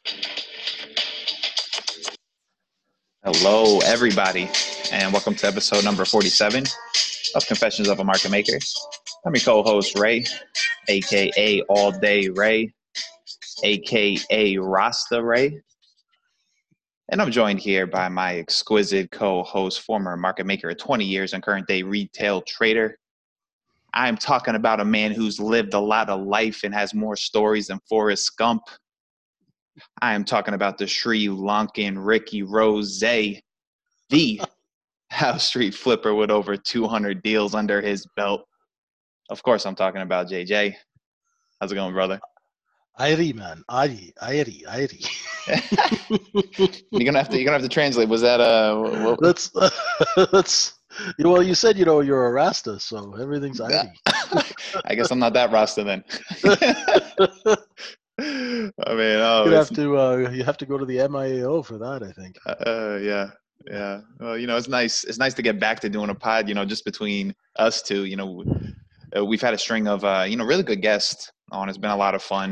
Hello, everybody, and welcome to episode number 47 of Confessions of a Market Maker. I'm your co-host, Ray, aka All Day Ray, aka Rasta Ray, and I'm joined here by my exquisite co-host, former market maker of 20 years and current day retail trader. I'm talking about a man who's lived a lot of life and has more stories than Forrest Gump. I am talking about the Sri Lankan Ricky Rose, the House Street Flipper with over 200 deals under his belt. Of course, I'm talking about JJ. How's it going, brother? Airi, man. Airi. You're gonna have to translate. Was that That's well, you said you're a Rasta, so everything's Airi. I guess I'm not that Rasta then. I mean, You have to go to the MIAO for that, I think. Yeah. Well, it's nice. It's nice to get back to doing a pod. Just between us two. We've had a string of really good guests on. It's been a lot of fun.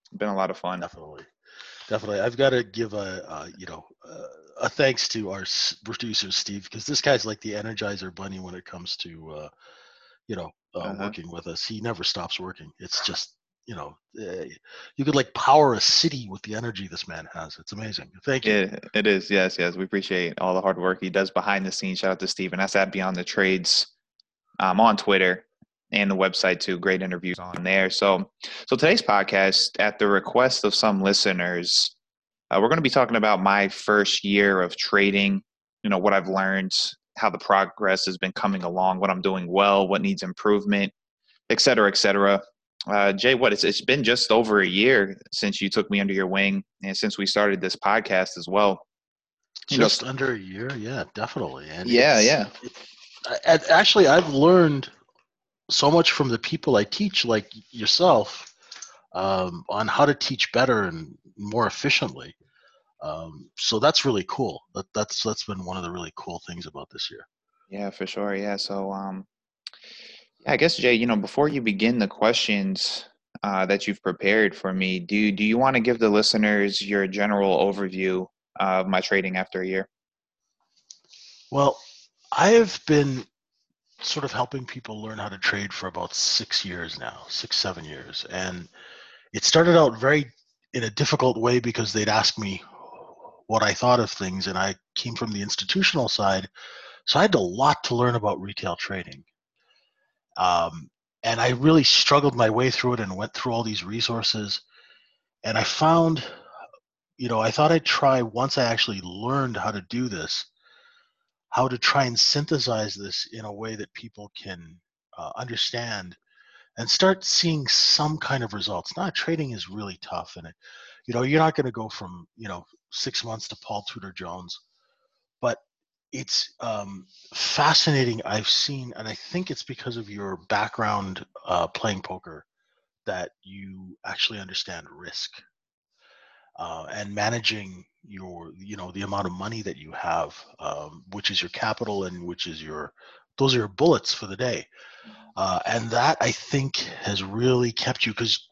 Definitely. I've got to give a thanks to our producer Steve, because this guy's like the Energizer Bunny when it comes to working with us. He never stops working. It's just you could like power a city with the energy this man has. It's amazing. Thank you. It is. Yes. We appreciate all the hard work he does behind the scenes. Shout out to Steve, and that's at Beyond the Trades on Twitter and the website too. Great interviews on there. So today's podcast, at the request of some listeners, we're going to be talking about my first year of trading. What I've learned, how the progress has been coming along, what I'm doing well, what needs improvement, et cetera, et cetera. Jay, it's been just over a year since you took me under your wing, and since we started this podcast as well. Just under a year, yeah, definitely. And actually, I've learned so much from the people I teach, like yourself, on how to teach better and more efficiently. So that's really cool. That's been one of the really cool things about this year. Yeah, for sure. Yeah. So, I guess, Jay, before you begin the questions that you've prepared for me, do you want to give the listeners your general overview of my trading after a year? Well, I have been sort of helping people learn how to trade for about 6 years now, 7 years. And it started out in a difficult way, because they'd ask me what I thought of things, and I came from the institutional side. So I had a lot to learn about retail trading. And I really struggled my way through it and went through all these resources. And I found, I thought I'd try, once I actually learned how to do this, how to try and synthesize this in a way that people can understand and start seeing some kind of results. Now, trading is really tough, and you're not going to go from 6 months to Paul Tudor Jones, but it's fascinating. I've seen, and I think it's because of your background playing poker, that you actually understand risk and managing the amount of money that you have, which is your capital, and those are your bullets for the day. And that, I think, has really kept you, because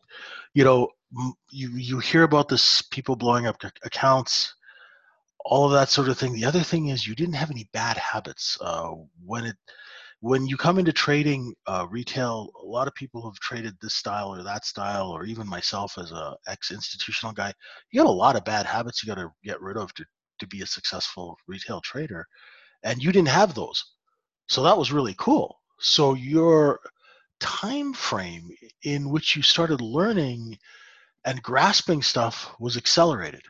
you hear about this, people blowing up accounts, all of that sort of thing. The other thing is, you didn't have any bad habits. When you come into trading retail, a lot of people have traded this style or that style, or even myself as a ex-institutional guy, you got a lot of bad habits you got to get rid of to be a successful retail trader. And you didn't have those. So that was really cool. So your time frame in which you started learning and grasping stuff was accelerated.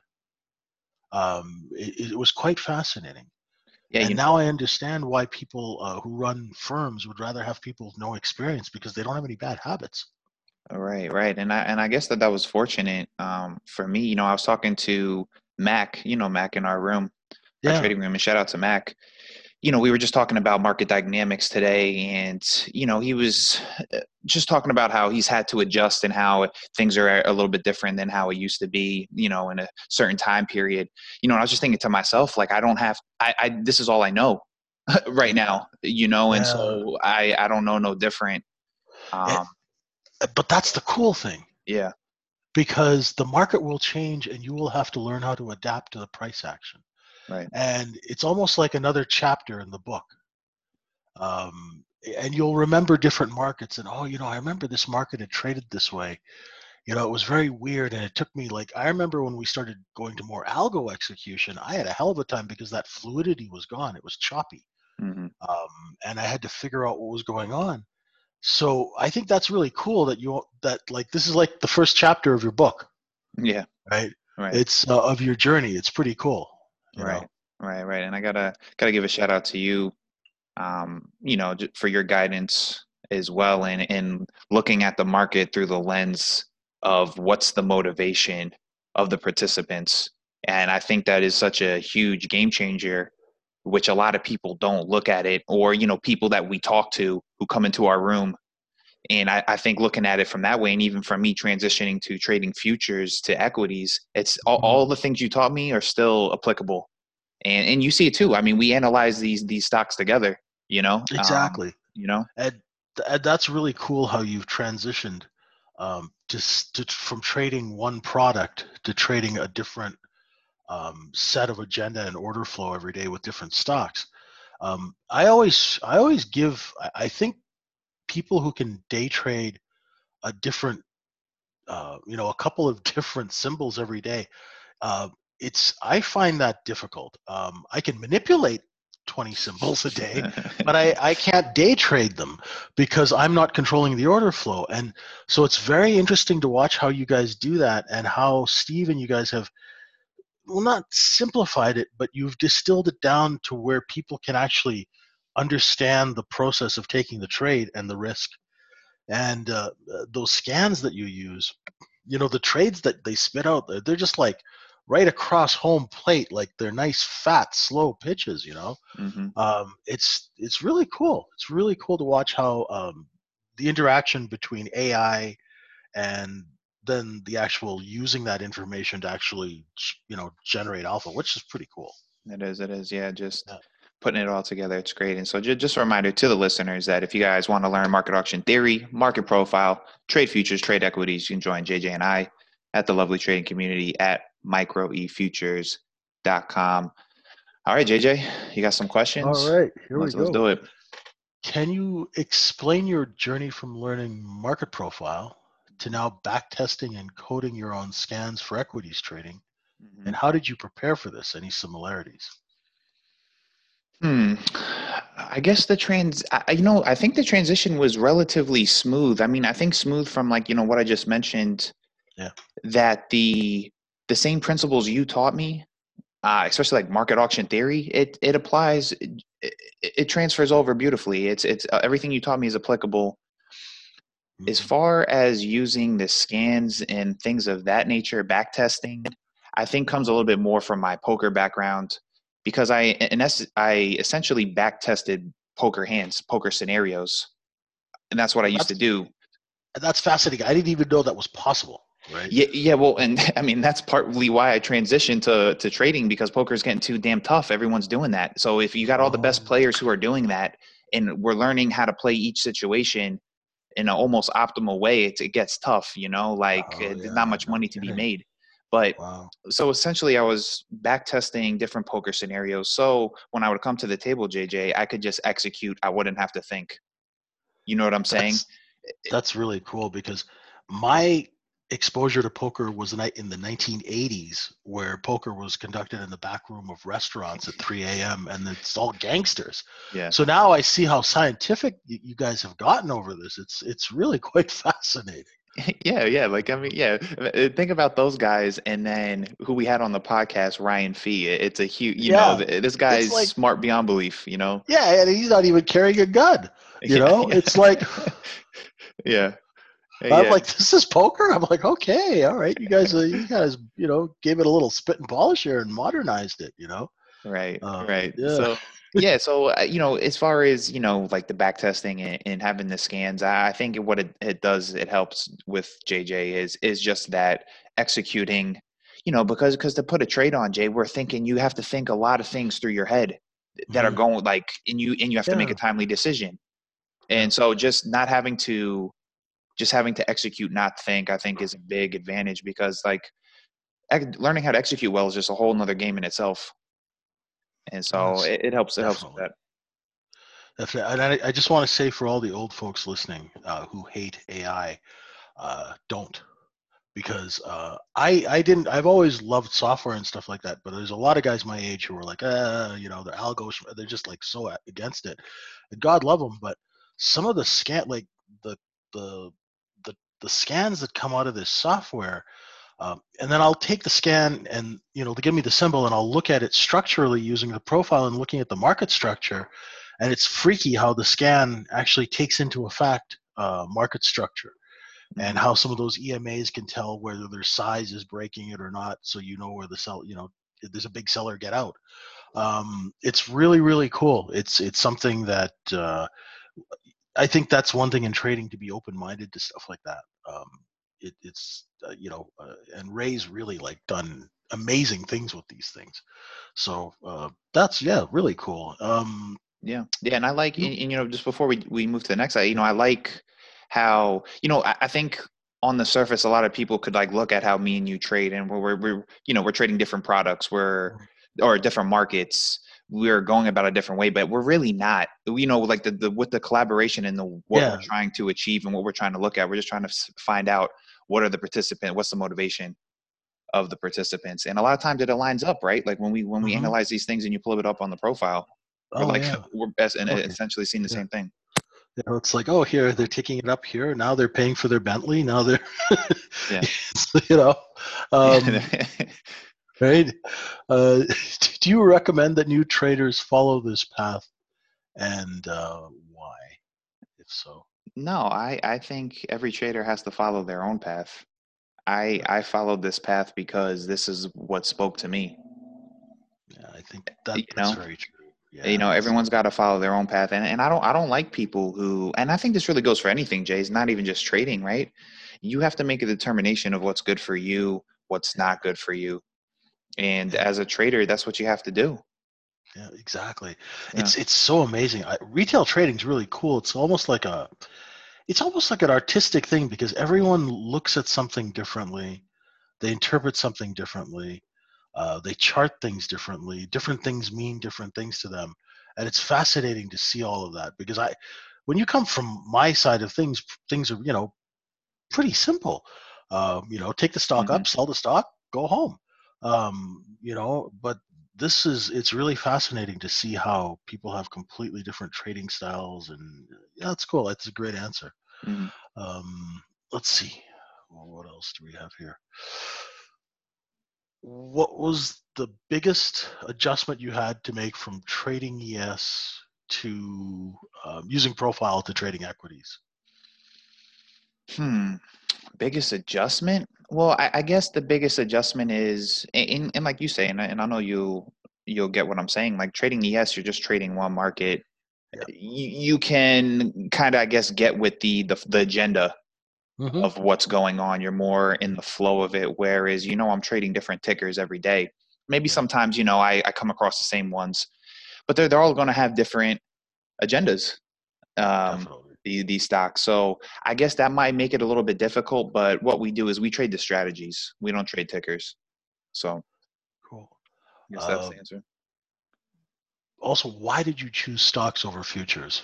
It was quite fascinating. Yeah, and now I understand why people who run firms would rather have people with no experience, because they don't have any bad habits. Right. And I guess that was fortunate for me. I was talking to Mac, Mac in our room, our trading room, and shout out to Mac. We were just talking about market dynamics today, and, he was just talking about how he's had to adjust and how things are a little bit different than how it used to be, in a certain time period. And I was just thinking to myself, like, this is all I know right now, and so I don't know no different. But that's the cool thing. Yeah. because the market will change and you will have to learn how to adapt to the price action. Right. And it's almost like another chapter in the book. And you'll remember different markets and, oh, I remember this market had traded this way. It was very weird. And it took me I remember when we started going to more algo execution, I had a hell of a time because that fluidity was gone. It was choppy. Mm-hmm. And I had to figure out what was going on. So I think that's really cool that this is like the first chapter of your book. Yeah. Right. Right. It's of your journey. It's pretty cool. Right. And I gotta give a shout out to you, for your guidance as well, and looking at the market through the lens of what's the motivation of the participants. And I think that is such a huge game changer, which a lot of people don't look at it, or, people that we talk to who come into our room. And I think looking at it from that way, and even from me transitioning to trading futures to equities, it's all the things you taught me are still applicable. And you see it too. I mean, we analyze these stocks together, Exactly. And that's really cool how you've transitioned from trading one product to trading a different set of agenda and order flow every day with different stocks. I think people who can day trade a different, a couple of different symbols every day, I find that difficult. I can manipulate 20 symbols a day, but I can't day trade them because I'm not controlling the order flow. And so it's very interesting to watch how you guys do that, and how Steve and you guys have, well, not simplified it, but you've distilled it down to where people can actually understand the process of taking the trade and the risk. And those scans that you use, the trades that they spit out, they're just like right across home plate, like they're nice, fat, slow pitches. It's really cool. It's really cool to watch how the interaction between AI and then the actual using that information to actually, generate alpha, which is pretty cool. It is. Yeah, just Yeah. putting it all together. It's great. And so just a reminder to the listeners that if you guys want to learn market auction theory, market profile, trade futures, trade equities, you can join JJ and I at the lovely trading community at microefutures.com. All right, JJ, you got some questions? All right, here we go. Let's do it. Can you explain your journey from learning market profile to now back testing and coding your own scans for equities trading? And how did you prepare for this? Any similarities? I guess I think the transition was relatively smooth. I mean, I think smooth from what I just mentioned. Yeah. That the same principles you taught me, especially like market auction theory, it applies. It transfers over beautifully. It's everything you taught me is applicable. As far as using the scans and things of that nature, back testing, I think comes a little bit more from my poker background, because I essentially back tested poker hands, poker scenarios, and that's what I used to do. That's fascinating. I didn't even know that was possible. Right. Yeah. Well, and I mean, that's partly why I transitioned to trading, because poker is getting too damn tough. Everyone's doing that. So if you got all the best players who are doing that, and we're learning how to play each situation in an almost optimal way, it gets tough, there's not much money to be made. But so essentially I was back testing different poker scenarios. So when I would come to the table, JJ, I could just execute. I wouldn't have to think. You know what I'm saying? That's really cool, because my exposure to poker was in the 1980s, where poker was conducted in the back room of restaurants at 3 a.m. and it's all gangsters. Yeah. So now I see how scientific you guys have gotten over this. It's really quite fascinating. Yeah. Think about those guys, and then who we had on the podcast, Ryan Fee. It's a huge, this guy's smart beyond belief. Yeah, and he's not even carrying a gun. It's like, yeah. I'm like, this is poker. I'm like, okay, all right, you guys, gave it a little spit and polish here and modernized it. Right. Yeah. So as far as like the back testing and having the scans, I think what it does, it helps with JJ is just that executing, because to put a trade on, Jay, we're thinking, you have to think a lot of things through your head that are going and you have to make a timely decision. And so just not having to just having to execute, not think, I think is a big advantage because like learning how to execute well is just a whole nother game in itself. And so Yes, it helps. It helps with definitely. that. Definitely. And I just want to say for all the old folks listening who hate AI, don't. Because I didn't. I've always loved software and stuff like that, but there's a lot of guys my age who are like, the algos, they're just like so against it. And God love them, but some of the like the the the the scans that come out of this software, and then I'll take the scan and to give me the symbol, and I'll look at it structurally using the profile and looking at the market structure, and it's freaky how the scan actually takes into effect market structure and Hmm. how some of those EMAs can tell whether their size is breaking it or not, so where the sell, if there's a big seller, get out. It's really really cool. It's something that I think that's one thing in trading, to be open minded to stuff like that. It's and Ray's really like done amazing things with these things. So that's really cool. Yeah, yeah, and I like, You and, just before we move to the next side, I like how, I think on the surface, a lot of people could like look at how me and you trade, and we're trading different products, or different markets. We're going about a different way, but we're really not. Like the with the collaboration and the what we're yeah trying to achieve and what we're trying to look at, we're just trying to find out what's the motivation of the participants, and a lot of times it aligns up, right? Like when we hmm analyze these things and you pull it up on the profile, we're oh like yeah and okay essentially seeing the yeah. same thing. It's like, oh, here they're taking it up here. Now they're paying for their Bentley. Now they're, Yeah. you know, um, right? Uh, do you recommend that new traders follow this path, and why, if so? No, I think every trader has to follow their own path. Right. I followed this path because this is what spoke to me. Yeah, I think that You that's know, very true. Yeah, that's everyone's got to follow their own path, and I don't like people who, and I think this really goes for anything, Jay. It's not even just trading, right? You have to make a determination of what's good for you, what's yeah, not good for you, and yeah, as a trader, that's what you have to do. yeah, exactly. Yeah. It's so amazing. Retail trading is really cool. It's almost like an artistic thing because everyone looks at something differently. They interpret something differently. They chart things differently. Different things mean different things to them, and it's fascinating to see all of that because when you come from my side of things, things are pretty simple. Take the stock Hmm. up, sell the stock, go home. But it's really fascinating to see how people have completely different trading styles, and yeah, that's cool. That's a great answer. Hmm. Let's see. Well, what else do we have here? What was the biggest adjustment you had to make from trading ES to using profile to trading equities? Hmm. Biggest adjustment? Well, I guess the biggest adjustment is in like you say, and I know you'll get what I'm saying. Like trading ES, you're just trading one market. Yeah. You can kind of, I guess, get with the agenda Hmm. of what's going on. You're more in Yeah. the flow of it. Whereas, I'm trading different tickers every day. Maybe Yeah. sometimes, I come across the same ones, but they're all going to have different agendas. Um, Definitely. these stocks. So I guess that might make it a little bit difficult. But what we do is we trade the strategies. We don't trade tickers. So Cool. I guess that's Uh, the answer. Also, why did you choose stocks over futures?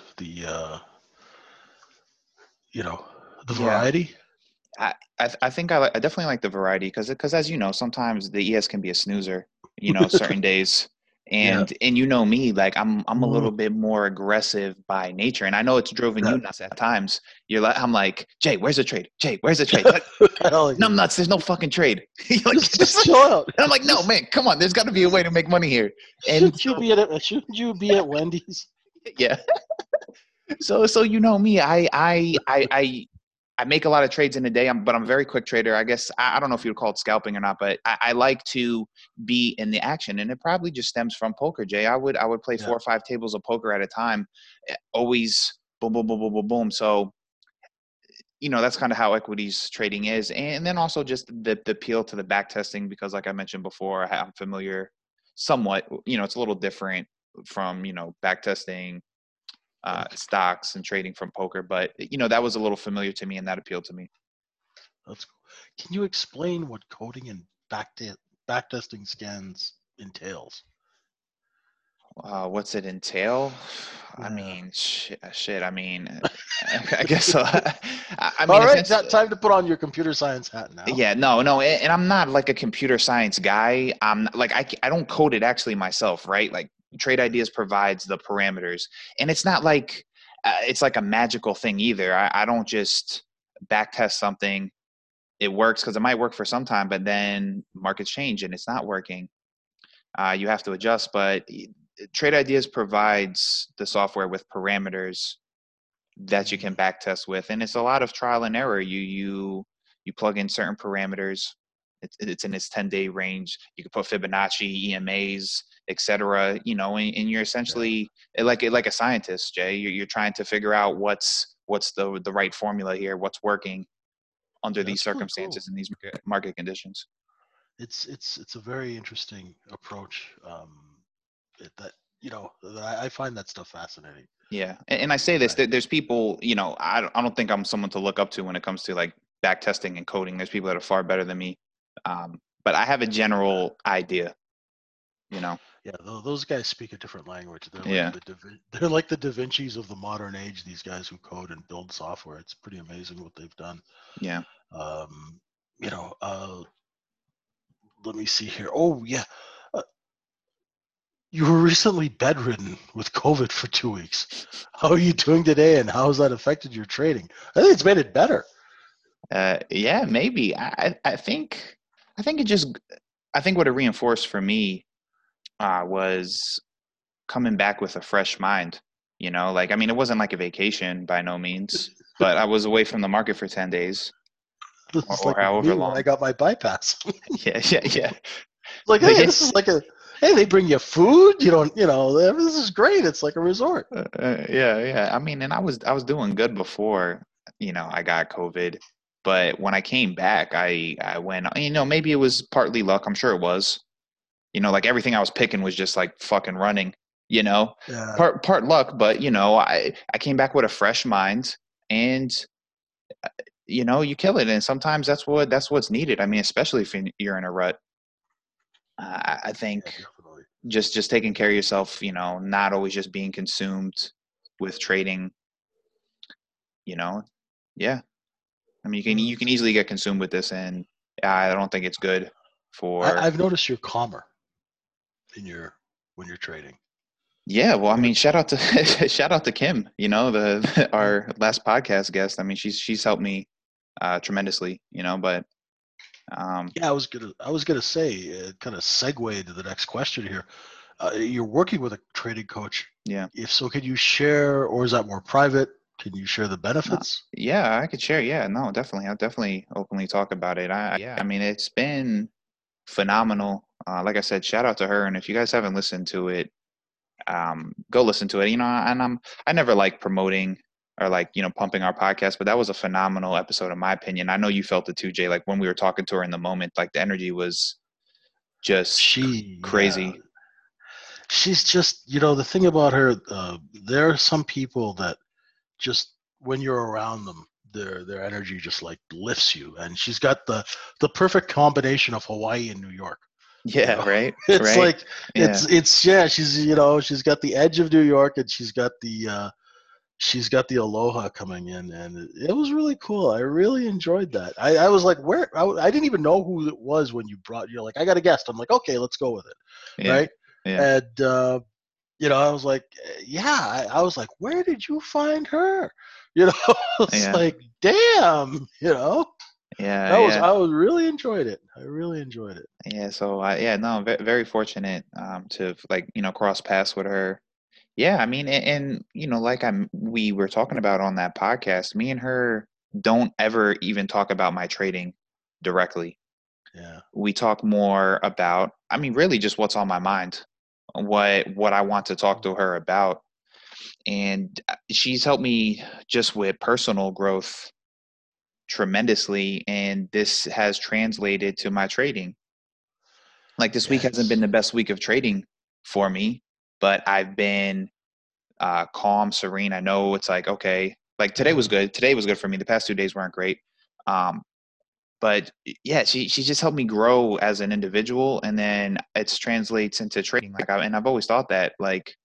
You know, the Yeah. variety. I think I definitely like the variety because as you know, sometimes the ES can be a snoozer, certain days. Yeah. And me, like I'm a Mhm. little bit more aggressive by nature. And I know it's driven Yeah. you nuts at times. I'm like, Jay, where's the trade? Jay, where's the trade? Hell No, yeah. I'm nuts. There's no fucking trade. You're like, Just chill out. and I'm like, no, Just man, come on. There's got to be a way to make money here. And shouldn't you so, be at Wendy's? yeah. So me, I make a lot of trades in a day. But I'm a very quick trader. I guess I don't know if you'd call it scalping or not, but I like to be in the action, and it probably just stems from poker. Jay, I would play Yeah. 4 or 5 tables of poker at a time, always boom, boom, boom, boom, boom, boom. So that's kind of how equities trading is, and then also just the appeal to the back testing because, like I mentioned before, I'm familiar somewhat. It's a little different from back testing Okay. stocks and trading from poker. But that was a little familiar to me, and that appealed to me. That's cool. Can you explain what coding and backtesting scans entails? What's it entail? I Yeah. mean, shit. I mean, I guess so. I All mean, right, essentially, time to put on your computer science hat now. yeah, no, and I'm not like a computer science guy. I'm like I don't code it actually myself, right? Like Trade Ideas provides the parameters, and it's not like it's like a magical thing either. I don't just backtest something. It works because it might work for some time, but then markets change and it's not working. You have to adjust, but Trade Ideas provides the software with parameters that you can backtest with, and it's a lot of trial and error. You plug in certain parameters. It's in its 10-day range. You can put Fibonacci, EMAs, etc. And you're Yeah. essentially like a scientist, Jay. You're trying to figure out what's the right formula here, what's working under these That's really cool. circumstances and these market conditions. It's a very interesting approach. That that I find that stuff fascinating. Yeah, and I say this, that there's people, I don't think I'm someone to look up to when it comes to like back testing and coding. There's people that are far better than me, but I have a general idea. Yeah, those guys speak a different language. Yeah, They're like the Da Vinci's of the modern age. These guys who code and build software. It's pretty amazing what they've done. yeah. Um, you know, let me see here. Oh yeah, uh, you were recently bedridden with COVID for 2 weeks. How are you doing today, and how has that affected your trading? I think it's made it better. Yeah, maybe. I think it just, I think what it reinforced for me was coming back with a fresh mind. Like I mean, it wasn't like a vacation by no means, but I was away from the market for 10 days This or, is or like however me when I long. got my bypass. Yeah, yeah, yeah. Like, But hey, yeah, this is like a hey, they bring you food. You don't, this is great. It's like a resort. yeah, yeah. I mean, and I was doing good before, I got COVID. But when I came back, I went, maybe it was partly luck. I'm sure it was. Like everything I was picking was just like fucking running, you know. Yeah, Part luck, but I came back with a fresh mind and you kill it. And sometimes that's what's needed. I mean, especially if you're in a rut. I yeah, think definitely. just taking care of yourself, not always just being consumed with trading, you know. Yeah. I mean, you can easily get consumed with this, and I don't think it's good for. I've noticed you're calmer in your when you're trading. Yeah, well, I I mean, don't. shout out to shout out to Kim, the Yeah, our last podcast guest. I mean, she's helped me tremendously, but yeah. I was gonna say, kind of segue to the next question here. You're working with a trading coach. yeah. If so, can you share, or is that more private? Can you share the No, benefits? yeah, I could share. Yeah, no, definitely. I'll definitely openly talk about it. Yeah, I mean, it's been phenomenal. Like I said, shout out to her. And if you guys haven't listened to it, go listen to it. And I never like promoting or like pumping our podcast, but that was a phenomenal episode in my opinion. I know you felt it too, Jay. Like when we were talking to her in the moment, like the energy was just Yeah, crazy. she's just, the thing about her. There are some people that just when you're around them, their energy just like lifts you, and she's got the perfect combination of Hawaii and New York. You Yeah, know, right, it's right. like Yeah, it's yeah. She's got the edge of New York, and she's got the aloha coming in, and it was really cool. I really enjoyed that. I was like, I didn't even know who it was when you're like, I got a guest. I'm like, okay, let's go with it, yeah, right? yeah, And I was like, yeah. I was like, where did you find her? You know, it's yeah, like, damn. yeah, I yeah. was really enjoyed it. I really enjoyed it. Yeah, so yeah, no, very fortunate to like cross paths with her. Yeah, I mean, and like we were talking about on that podcast, me and her don't ever even talk about my trading directly. Yeah. We talk more about, I mean, really just what's on my mind, what I want to talk to her about, and she's helped me just with personal growth tremendously, and this has translated to my trading. Like this week hasn't been Yes. the best week of trading for me, but I've been calm, serene. I know it's like, okay, like today was Mhm. good. Today was good for me. The past 2 days weren't great. Um, but yeah, she just helped me grow as an individual, and then it translates into trading. And I've always thought that like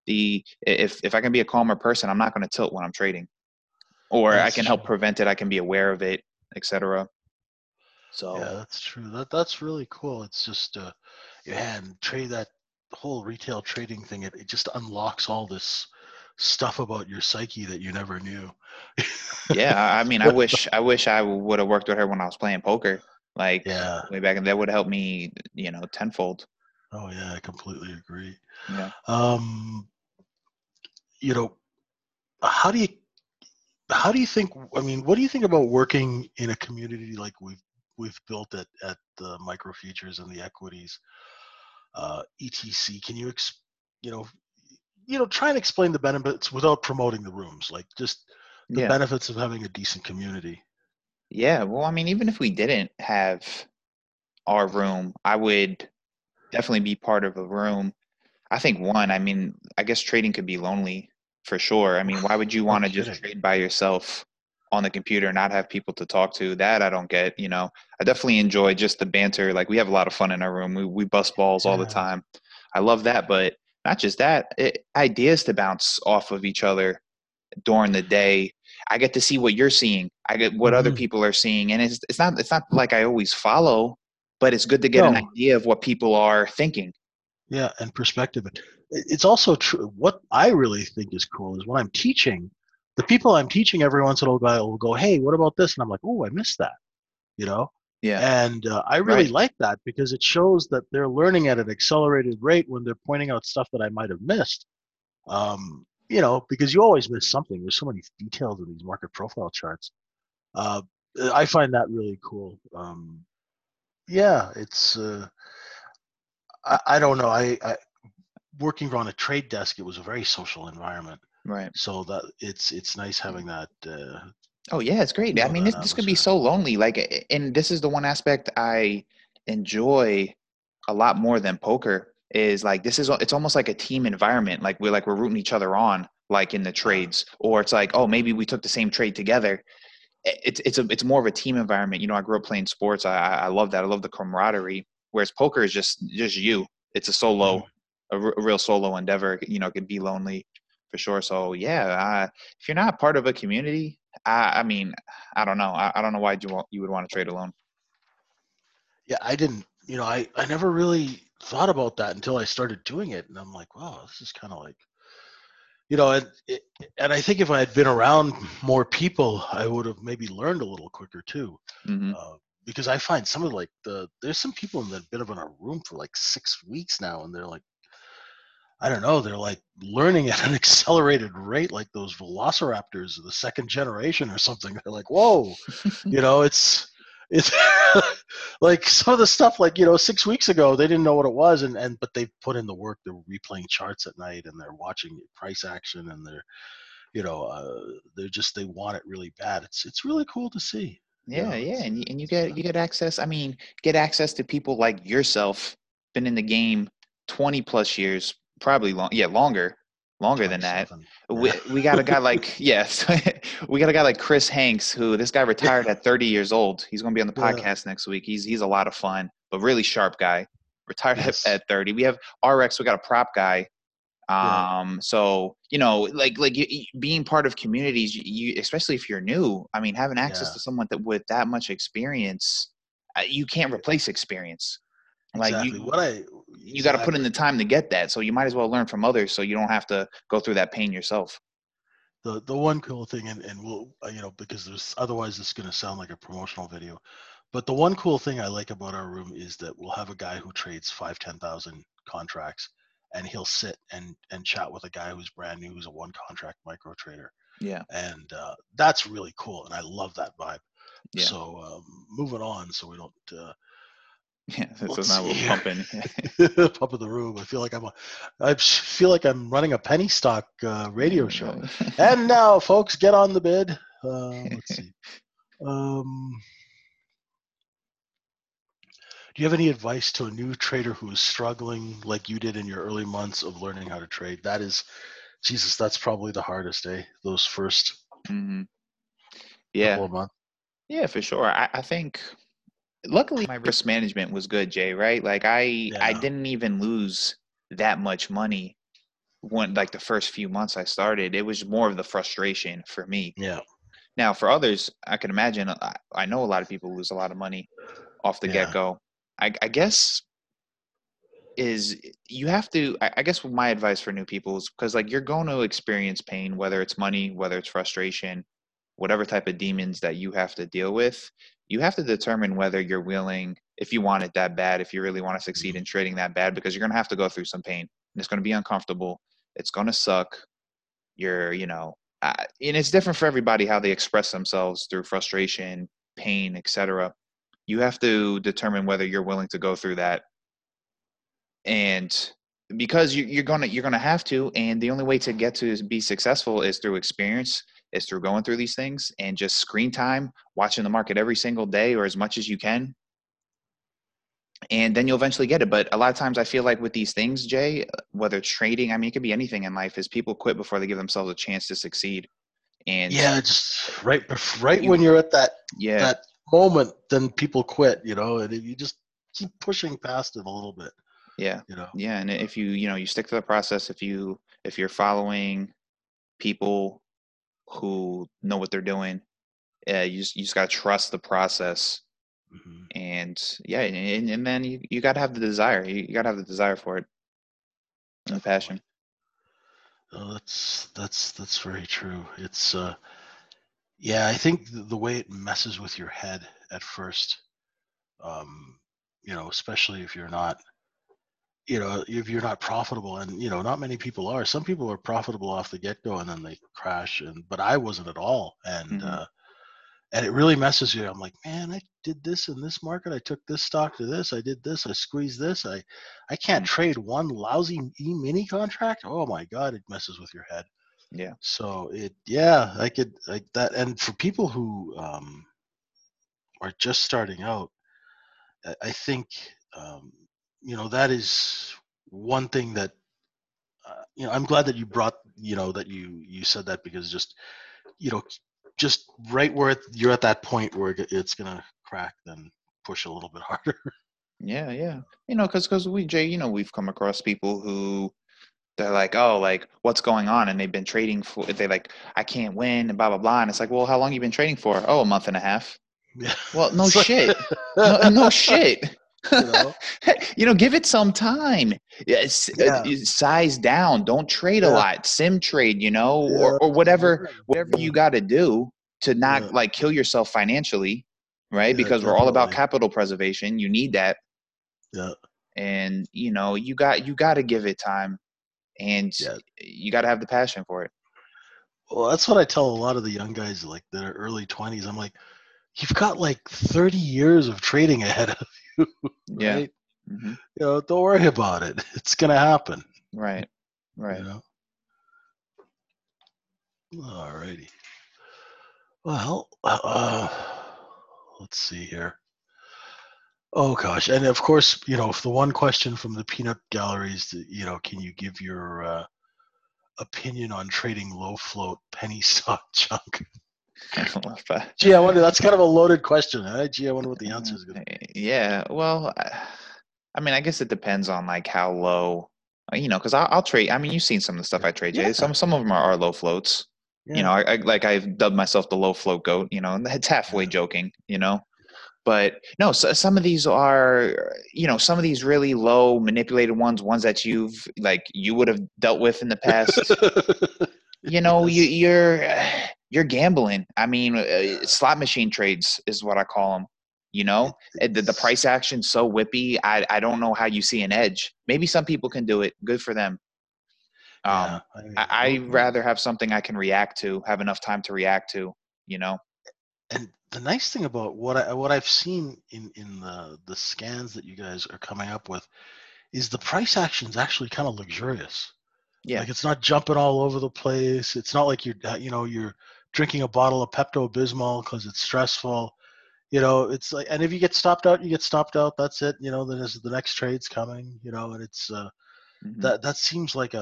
if I can be a calmer person, I'm not going to tilt when I'm trading, or I That's can help true. prevent it. I can be aware of it, etc. Yeah, So that's true. That's really cool. It's just yeah, and trade that whole retail trading thing, it just unlocks all this stuff about your psyche that you never knew. yeah, I mean, I wish I would have worked with her when I was playing poker, like Yeah. way back, and that would have helped me, tenfold. Oh yeah, I completely agree. Yeah. Um, you know, how do you how do you think, I mean, what do you think about working in a community like we've built at the micro features and the equities, etc? Can you you know, try and explain the benefits without promoting the rooms, like just the Yeah. benefits of having a decent community. Yeah. Well, I mean, even if we didn't have our room, I would definitely be part of a room. I think one, I mean, I guess trading could be lonely for sure. I mean, why would you No want to just kidding. trade by yourself on the computer and not have people to talk to? That I don't get. I definitely enjoy just the banter. Like we have a lot of fun in our room. We bust balls all the Yeah. time. I love that, but not just that, ideas to bounce off of each other during the day. I get to see what you're seeing. I get what other Hmm. people are seeing, and it's not like I always follow, but it's good to get an No. idea of what people are thinking. Yeah, and perspective. It's also true. What I really think is cool is when I'm teaching, the people I'm teaching every once in a while will go, "Hey, what about this?" And I'm like, "Oh, I missed that." You know, Yeah, and I really right. like that because it shows that they're learning at an accelerated rate when they're pointing out stuff that I might have missed. Because you always miss something. There's so many details in these market profile charts. Uh, I find that really cool. Yeah, it's. I don't know. I working on a trade desk. It was a very social environment, Right. so that it's nice having that. Oh yeah, it's great. I mean, That this could be atmosphere. so lonely. Like, and this is the one aspect I enjoy a lot more than poker is like it's almost like a team environment. Like we're rooting each other on, like in the Uh, trades, or it's like, oh, maybe we took the same trade together. It's more of a team environment. I grew up playing sports. I love that. I love the camaraderie. Whereas poker is just you. It's mhm. a real solo endeavor. It can be lonely for sure. So yeah, if you're not part of a community, I mean, I don't know. I don't know why you would want to trade alone. Yeah, I didn't. I never really thought about that until I started doing it, and I'm like, wow, this is kind of like and I think if I had been around more people, I would have maybe learned a little quicker too. Hmm. Uh, because I find some of there's some people that have been in our room for like 6 weeks now, and they're like, I don't know, they're like learning at an accelerated rate, like those velociraptors of the second generation or something. They're like, whoa, it's like some of the stuff, like 6 weeks ago they didn't know what it was, and but they've put in the work. They're replaying charts at night, and they're watching price action, and they want it really bad. It's really cool to see. Yeah, yeah, It's and you it's get you get access. I mean, get access to people like yourself, been in the game 20 plus years, probably longer than that. 27. Yeah. We got a guy like yes, we got a guy like Chris Hanks, who this guy retired at 30 years old. He's going to be on the Yeah. podcast next week. He's a lot of fun, but really sharp guy. Retired Yes. at 30. We have RX. We got a prop guy. Yeah. So like being part of communities, you especially if you're new, I mean, having access Yeah. to someone that with that much experience, you can't replace experience. Like Exactly. you got to put in Exactly. the time to get that, so you might as well learn from others, so you don't have to go through that pain yourself. The one cool thing, and we'll, because there's otherwise it's going to sound like a promotional video, but the one cool thing I like about our room is that we'll have a guy who trades 5, 10,000 contracts, and he'll sit and chat with a guy who's brand new, who's a one contract micro trader, Yeah, and that's really cool, and I love that vibe. yeah, So moving on, so we don't. yeah. So Let's now see we're here. pumping. Pump of the room. I feel like I'm running a penny stock radio show. And now, folks, get on the bid. Let's see. Um, do you have any advice to a new trader who is struggling like you did in your early months of learning how to trade? Jesus, that's probably the hardest, eh? Those first Hmm. couple Yeah, of months. yeah, for sure. I think luckily my risk management was good, Jay, right? Like I Yeah, didn't even lose that much money when like the first few months I started. It was more of the frustration for me. yeah, Now, for others, I can imagine I know a lot of people lose a lot of money off the yeah. get-go. I guess is you have to I guess my advice for new people is because like you're going to experience pain, whether it's money, whether it's frustration, whatever type of demons that you have to deal with. You have to determine whether you're willing, if you want it that bad, if you really want to succeed Mhm. in trading that bad, because you're going to have to go through some pain, and it's going to be uncomfortable, it's going to suck. You're you know And it's different for everybody how they express themselves through frustration, pain, etc. You have to determine whether you're willing to go through that, and because you're gonna have to, and the only way to get to be successful is through experience, is through going through these things, and just screen time, watching the market every single day or as much as you can, and then you'll eventually get it. But a lot of times I feel like with these things, Jay, whether it's trading, I mean, it could be anything in life, is people quit before they give themselves a chance to succeed. And Yeah, just right you when you're at yeah, that moment, then people quit, and you just keep pushing past it a little bit, yeah, you know. yeah. And if you stick to the process, if you're following people who know what they're doing, you just got to trust the process. Hmm. And yeah, and then you got to have the desire. You got to have the desire for it and the Definitely. passion. Oh, that's very true. It's yeah, I think the way it messes with your head at first, um, especially if you're not profitable, and not many people are. Some people are profitable off the get-go and then they crash, but I wasn't at all. And Hmm. and it really messes you. I'm like, man, I did this in this market. I took this stock to this. I did this. I squeezed this. I can't trade one lousy mini contract. Oh my god, it messes with your head. Yeah. So yeah, I could like that. And for people who are just starting out, I think that is one thing that I'm glad that you brought that you said that, because you know just right where you're at that point where it's gonna crack, then push a little bit harder. Yeah, yeah. Because we, Jay, we've come across people who they're like, oh, like what's going on, and they've been trading for. They like, I can't win, and blah blah blah. And it's like, well, how long you been trading for? Oh, a month and a half. Yeah, Well, no it's like shit. No shit. you know, Give it some time. Yes, yeah, size down. Don't trade a yeah, lot. Sim trade, yeah, or whatever, learn, whatever yeah, you got to do to yeah, not like kill yourself financially, right? yeah, Because we're all about definitely, capital preservation. You need that, yeah, and you got to give it time, and yeah. you got to have the passion for it. Well, that's what I tell a lot of the young guys, like that are early 20s. I'm like, you've got like 30 years of trading ahead of you, Yeah. right? Hmm. Don't worry about it. It's gonna happen. Right. You Right. know. Alrighty. Well, let's see here. Oh gosh, and of course, if the one question from the peanut gallery is, can you give your opinion on trading low float penny stock junk? I love that. Gee, I wonder. That's kind of a loaded question, right? Gee, I wonder what the answer is going to be. Yeah, well, I mean, I guess it depends on like how low, because I'll trade. I mean, you've seen some of the stuff I trade, Jay. Yeah, Some of them are low floats. yeah, I've dubbed myself the low float goat. And it's halfway yeah. joking. But no, some of these are, some of these really low manipulated ones that you would have dealt with in the past. Yes. You're gambling. I mean, slot machine trades is what I call them. It, The it's price action's so whippy. I don't know how you see an edge. Maybe some people can do it. Good for them. yeah. Um, I mean, I rather have something I can react to, have enough time to react to. You know. and the nice thing about what I've seen in the scans that you guys are coming up with is the price action is actually kind of luxurious. Yeah. Like, it's not jumping all over the place. It's not like you're drinking a bottle of Pepto Bismol because it's stressful. It's like, and if you get stopped out, you get stopped out. That's it. Then the next trade's coming. And it's Hmm. that seems like a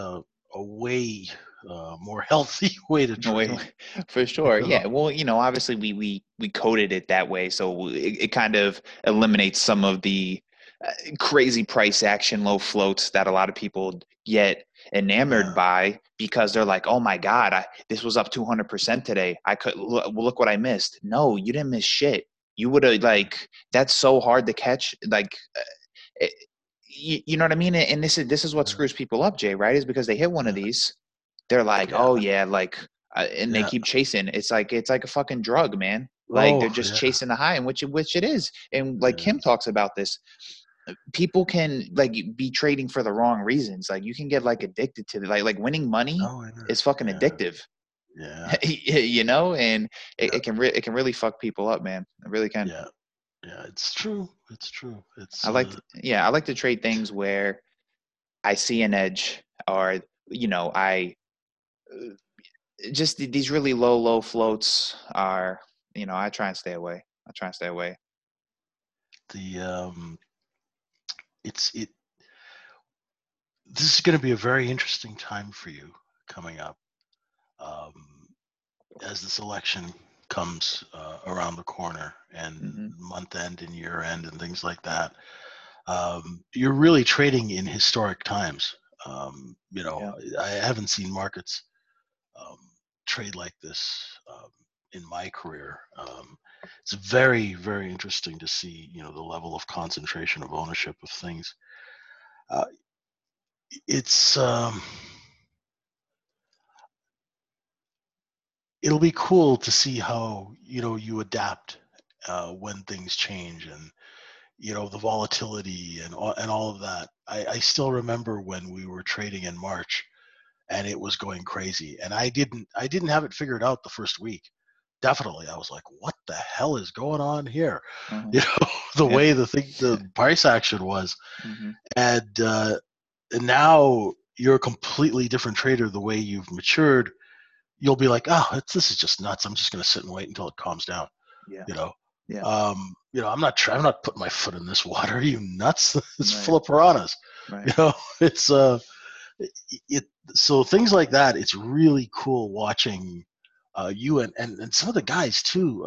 a way more healthy way to No way, train. for sure. You know? Yeah. Well, obviously we coded it that way, so it kind of eliminates some of the crazy price action, low floats that a lot of people get enamored Yeah. by because they're like, "Oh my God, this was up 200% today. I could look what I missed." No, you didn't miss shit. You would have like that's so hard to catch. Like, it, you know what I mean? And this is what Yeah. screws people up, Jay. Right? Is because they hit one of these, they're like, Yeah. "Oh yeah, like." And they Yeah. keep chasing. It's like a fucking drug, man. Like they're Oh, just yeah. chasing the high, and which it is. And like Yeah. Kim talks about this, people can like be trading for the wrong reasons. Like you can get like addicted to it. Like winning money Oh, yeah. is fucking Yeah. addictive, Yeah. and Yeah. it can really fuck people up, man. It really can. Yeah. Yeah. It's true. It's true. I like to trade things where I see an edge, or I just these really low floats are, I try and stay away. I try and stay away. the it's it this is going to be a very interesting time for you coming up, um, as this election comes around the corner, and Hmm. month end and year end and things like that. You're really trading in historic times. Yeah. I haven't seen markets um, trade like this in my career. It's very, very interesting to see, the level of concentration of ownership of things. Uh, it's It'll be cool to see how you adapt when things change, and the volatility and all of that. I still remember when we were trading in March and it was going crazy, and I didn't have it figured out the first week. Definitely, I was like, what the hell is going on here? Uh-huh. you know the Yeah. way the price action was. Hmm. And now you're a completely different trader. The way you've matured, you'll be like, oh, this is just nuts. I'm just going to sit and wait until it calms down. Yeah. You know, Yeah. I'm not putting my foot in this water. Are you nuts? It's Right. full of piranhas. Right. You know, it's it. So things like that. It's really cool watching you and some of the guys too.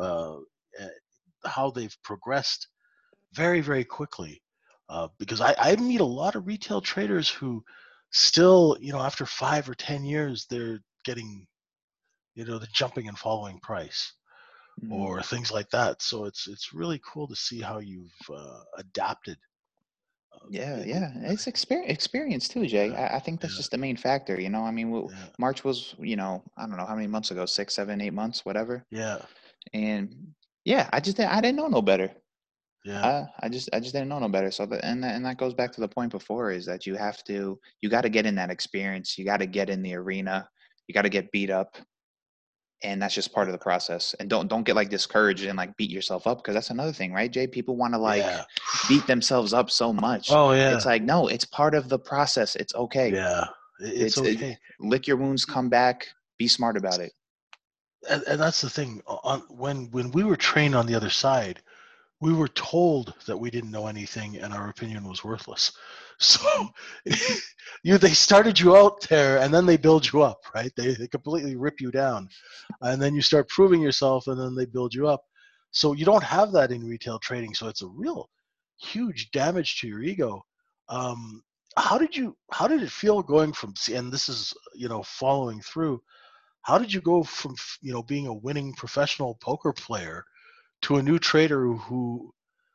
How they've progressed very, very quickly. Because I meet a lot of retail traders who still, after 5 or 10 years, they're getting, the jumping and following price Hmm. or things like that. So it's really cool to see how you've adapted. Yeah, It, it, yeah. It's experience too, Jay. yeah, I think that's yeah, just the main factor. I mean, yeah, March was, I don't know how many months ago, 6, 7, 8 months, whatever. yeah, And yeah, I didn't know no better. yeah, I just didn't know no better. So and that goes back to the point before, is that you got to get in that experience. You got to get in the arena. You got to get beat up, and that's just part of the process. And don't get like discouraged and like beat yourself up, because that's another thing, right, Jay? People want to like yeah. beat themselves up so much. Oh It's yeah, like, no, it's part of the process. It's okay. yeah. It's okay. Lick your wounds, come back, be smart about it. And that's the thing. When we were trained on the other side, we were told that we didn't know anything and our opinion was worthless. So Hmm. they started you out there and then they build you up, right? They completely rip you down, and then you start proving yourself and then they build you up. So you don't have that in retail trading. So it's a real huge damage to your ego. Um, how did it feel going from, and this is, following through, how did you go from, being a winning professional poker player to a new trader who,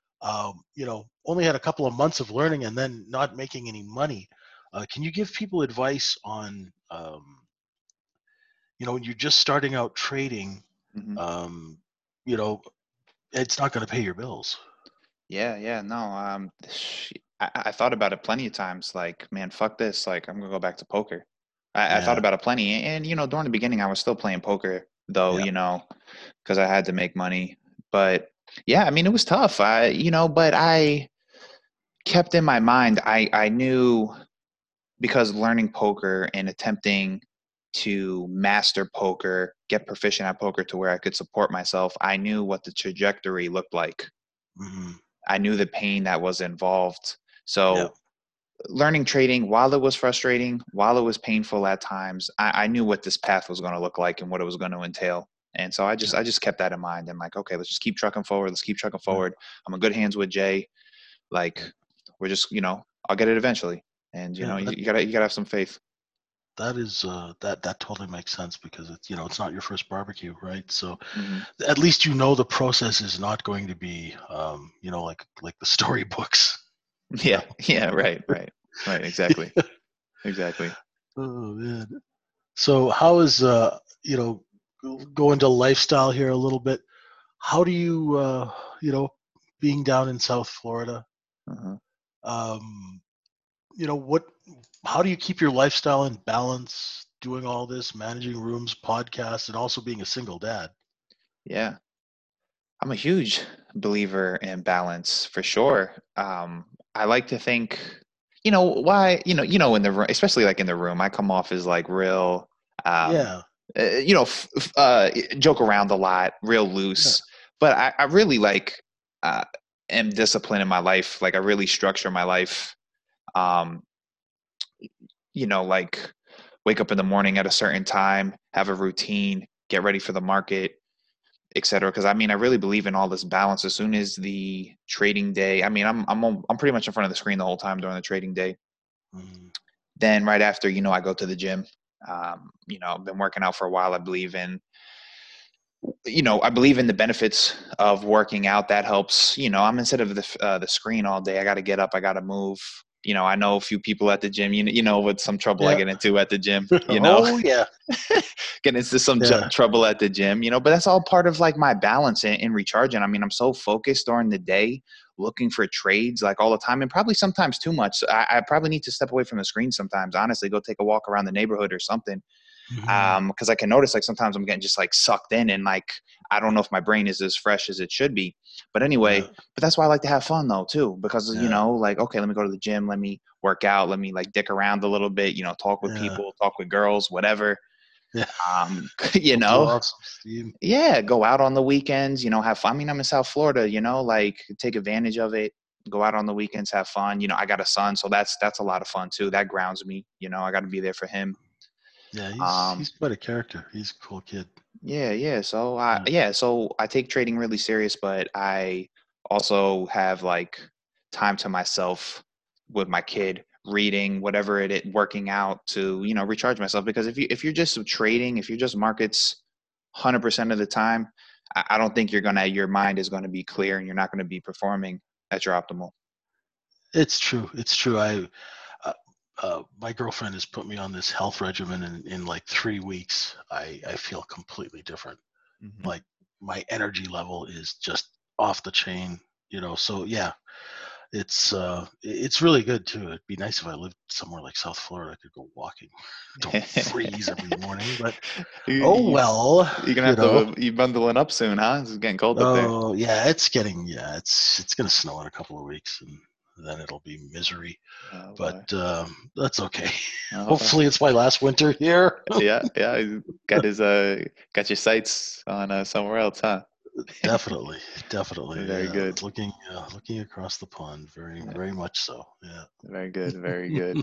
only had a couple of months of learning and then not making any money? Can you give people advice on, when you're just starting out trading, Hmm. um, you know, it's not going to pay your bills. Yeah, yeah, no. I thought about it plenty of times. Like, man, fuck this. Like, I'm gonna go back to poker. I thought Yeah, about it plenty, and during the beginning, I was still playing poker, though, yeah, because I had to make money. But yeah, I mean, it was tough. But I kept in my mind. I knew, because learning poker and attempting to master poker, get proficient at poker to where I could support myself, I knew what the trajectory looked like. hmm, I knew the pain that was involved. yeah, So learning trading, while it was frustrating, while it was painful at times, I knew what this path was going to look like and what it was going to entail. And so Yeah. I just kept that in mind and like, okay, let's just keep trucking forward. Let's keep trucking Yeah. forward. I'm in good hands with Jay. Like, we're just, I'll get it eventually. And Yeah, you gotta have some faith. that is that totally makes sense because it's it's not your first barbecue, right? So Hmm. at least the process is not going to be like the storybooks. You Yeah, know. yeah, right, exactly, exactly. Oh man. So how is go into lifestyle here a little bit. How do you you know being down in South Florida? Uh-huh. Um, what? How do you keep your lifestyle in balance? Doing all this, managing rooms, podcasts, and also being a single dad. Yeah, I'm a huge believer in balance for sure. I like to think, why, in the room, especially like in the room, I come off as like real, um, Yeah. joke around a lot, real Yeah. loose. But I really like uh, am disciplined in my life. Like I really structure my life. Um, like wake up in the morning at a certain time, have a routine, get ready for the market, etc. Because I mean, I really believe in all this balance. As soon as the trading day, I mean, I'm pretty much in front of the screen the whole time during the trading day. Mm, Then right after, I go to the gym. I've been working out for a while. I believe in the benefits of working out. That helps. I'm instead of the screen all day. I got to get up. I got to move. I know a few people at the gym. What some trouble I yeah. get into at the gym. Oh yeah. Get into some Yeah. trouble at the gym, but that's all part of like my balance and recharging. I mean, I'm so focused during the day looking for trades like all the time and probably sometimes too much. So I probably need to step away from the screen sometimes, honestly, go take a walk around the neighborhood or something. Mhm. Because I can notice like sometimes I'm getting just like sucked in and like I don't know if my brain is as fresh as it should be. But anyway, Yeah. but that's why I like to have fun though too, because Yeah. like okay, let me go to the gym, let me work out, let me like dick around a little bit, talk with Yeah. people, talk with girls, whatever. Yeah. Um, We'll blow off some steam. yeah, go out on the weekends, have fun. I mean, I'm in South Florida, like take advantage of it. Go out on the weekends, have fun. I got a son, so that's a lot of fun too. That grounds me. I got to be there for him. Yeah, Um, he's quite a character. He's a cool kid. yeah, yeah. Yeah. So I take trading really serious, but I also have like time to myself with my kid, reading, whatever working out to, recharge myself. Because if you're just trading, if you're just markets 100% of the time, I don't think your mind is gonna be clear and you're not gonna be performing at your optimal. It's true. It's true. Uh, my girlfriend has put me on this health regimen, and in like 3 weeks, I feel completely different. Hmm. Like my energy level is just off the chain. So yeah, it's really good too. It'd be nice if I lived somewhere like South Florida. I could go walking. Don't freeze every morning, but oh you, well, you're gonna you have know. to you bundling up soon, huh? It's getting cold up there. Oh yeah, it's gonna snow in a couple of weeks, and then it'll be misery. Oh But boy. that's okay. Oh, Hopefully, it's my last winter here. yeah, yeah. He got your sights on somewhere else, huh? Definitely, definitely. Very Yeah, good. looking across the pond, very Yeah, very much so. Yeah. very good. Very good.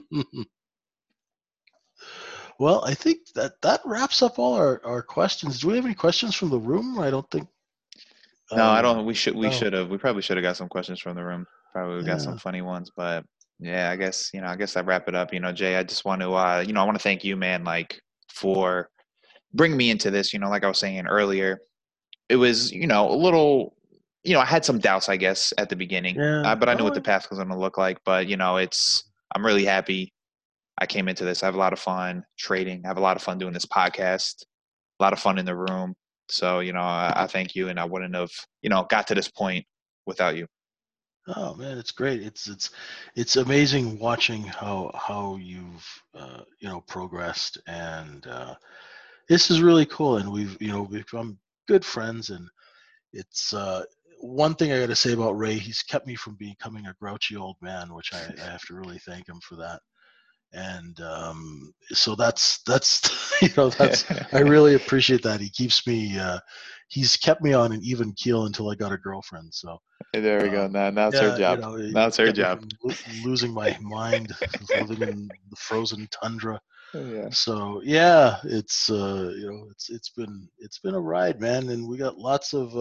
Well, I think that wraps up all our questions. Do we have any questions from the room? I don't think. No, I don't. We No. should have. We probably should have got some questions from the room. Probably got some Yeah. funny ones, but yeah, I guess I wrap it up. Jay, I just want to I want to thank you, man, like for bringing me into this. Like I was saying earlier, it was a little. I had some doubts, I guess, at the beginning, Yeah. but I knew what Oh, the path was going to look like. But I'm really happy I came into this. I have a lot of fun trading. I have a lot of fun doing this podcast. A lot of fun in the room. So, I thank you, and I wouldn't have, got to this point without you. oh man, it's great. It's amazing watching how you've progressed, and this is really cool. And we've become good friends, and it's one thing I got to say about Ray. He's kept me from becoming a grouchy old man, which I have to really thank him for that. And so that's I really appreciate that. He keeps me he's kept me on an even keel until I got a girlfriend. So There we go. Now it's her yeah, job. Now it's her kept me job. from losing my mind, living in the frozen tundra. Yeah. So yeah, it's it's been a ride, man, and we got lots of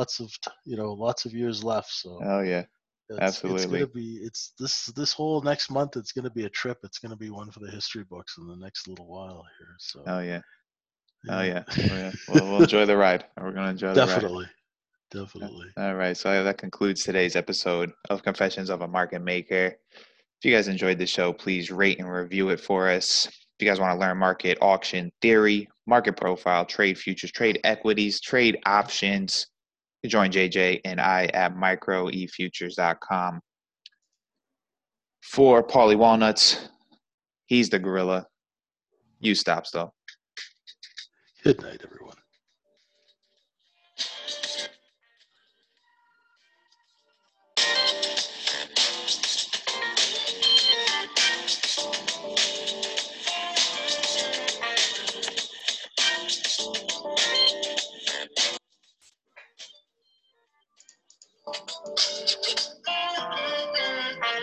years left. So Oh yeah. it's gonna Absolutely. be this whole next month. It's gonna be a trip. It's gonna be one for the history books in the next little while here. So Oh yeah. Oh yeah, yeah. Oh yeah. We'll enjoy the ride. We're gonna enjoy the ride. definitely, definitely. All right. So that concludes today's episode of Confessions of a Market Maker. If you guys enjoyed the show, please rate and review it for us. If you guys want to learn market auction theory, market profile, trade futures, trade equities, trade options, you join JJ and I at microefutures.com. For Paulie Walnuts, he's the gorilla. You stops though. Good night, everyone.